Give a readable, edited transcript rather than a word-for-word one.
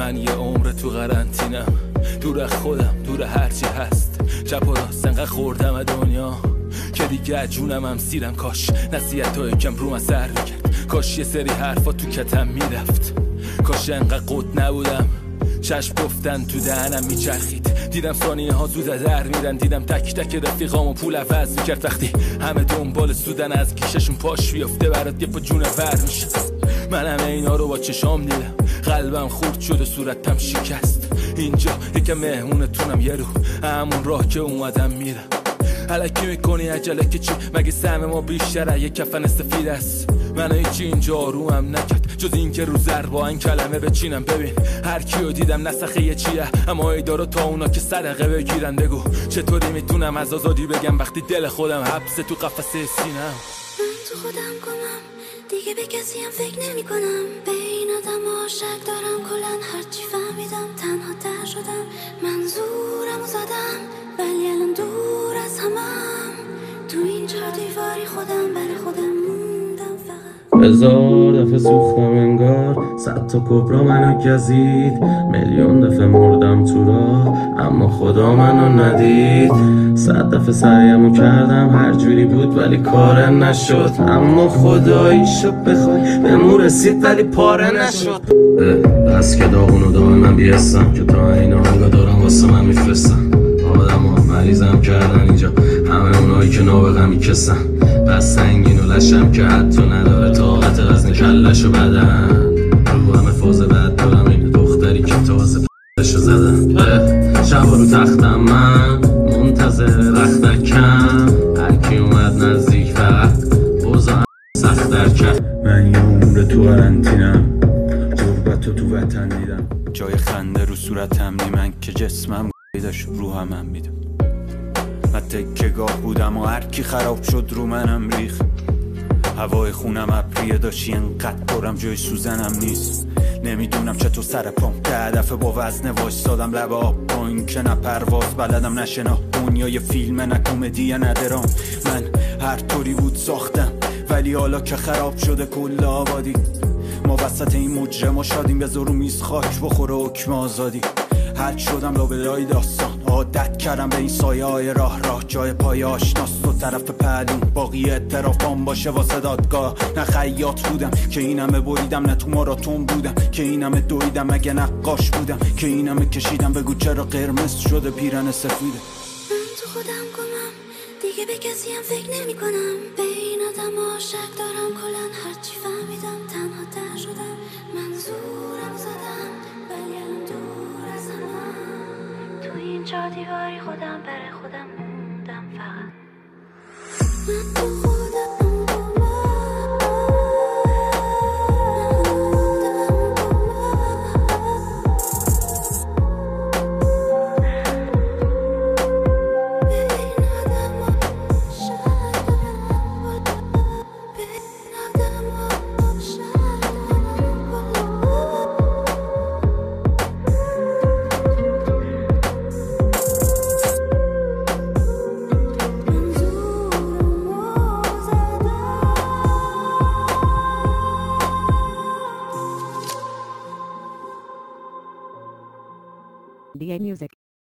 من یه عمر تو قرنطینم، دور خودم، دور هرچی هست، چپ و راست انقدر خوردم دنیا که دیگه جونم هم سیرم. کاش نصیحت‌های کم رو من سر میکرد، کاش یه سری حرفا تو کتم میرفت، کاش انقدر قد نبودم چشم گفتن تو دهنم میچرخید. دیدم ثانیه ها زود در میرن، دیدم تک تک رفیقامو پول عوض میکرد. وقتی همه دنبال سودن از گیششون پاش بیفته برات یه پا جونه ور میشه. من همه اینا رو با چشام دیدم، قلبم خورد شد و صورتم شکست. اینجا یکم مهمونتونم، یه رو همون راه که اومدم میرم. الکی میکنی عجله که چی؟ مگه سهم ما بیشتره؟ یه کفن سفید است، من هیچی اینجا آرومم نکرد جز این که رو زربان کلمه بچینم. ببین هر کیو دیدم نسخه یه چیه، اما ایدارو تا اونا که صدقه بگیرن. بگو چطوری میتونم از آزادی بگم وقتی دل خودم حبسه تو قفسه سینم. من تو خودم گمم، دیگه به کسی هم فکر نمی کنم. به این آدم ها شک دارم، کلن هرچی فهمیدم تنها تر شدم. منظورم زدم ولی الان دور از همم، تو این چهار دیواری خودم برای خودم موندم. فقط هزار دفعه سوختم انگار، 100 تا کبرا منو گزید، میلیون دفعه مردم تو راه اما خدا منو ندید. 100 دفعه سعیمو کردم هر جوری بود ولی کار نشد، اما خداییشو بخوای بهمو رسید ولی پاره نشد. بس که داغونو دائما بیستم که تا این آنگاه دارم واسه من میفرستم. آدم ها مریضم کردن اینجا، همه اونایی که نابغه میکسن. بس سنگین و لشم که حتی نداره طاقت وزن کلشو بدن. رو همه فاز بد دارم، این دختری که تازه پشو زدن. شبا رو تختم من منتظر رختکم، هرکی اومد نزدیک فقط بوزا سختر کرد. من یه عمر تو قرنطینم، غربتو تو وطن دیدم. جای خنده رو صورتم نی، من که جسمم داشت روحم هم میدم. من تکه گاه بودم و هرکی خراب شد رو منم ریخ. هوای خونم ابریه داشتی انقدر پرم جای سوزنم نیست. نمیدونم چطور سر پام که هدف با وزن وایستادم لب آب پایین که نه پرواز بلدم نه شنا. دنیا یه فیلم نه کمدی نه درام، من هر طوری بود ساختم ولی حالا که خراب شده کل آبادی. ما وسط این مجرم شادیم، بذار رو میز خاک بخوره حکم آزادی. حد شدم لابلای داستان، عادت کردم به این سایه های راه جای پای آشناست و طرف پهلون. باقی اعترافام باشه واسه دادگاه، نه خیاط بودم که این همه بریدم، نه تو ماراتون بودم که این همه دویدم، مگه نقاش بودم که این همه کشیدم. بگو چرا قرمز شده پیرن سفیده. من تو خودم گمم، دیگه به کسی هم فکر نمی کنم. به این آدم ها شک دارم، کلن هرچی فهمیدم تنها تر شدم. منظورم زدم ولی الان دور از همم، تو این چهار دیواری خودم برای خودم موندم. فقط من تو خودم DA Music.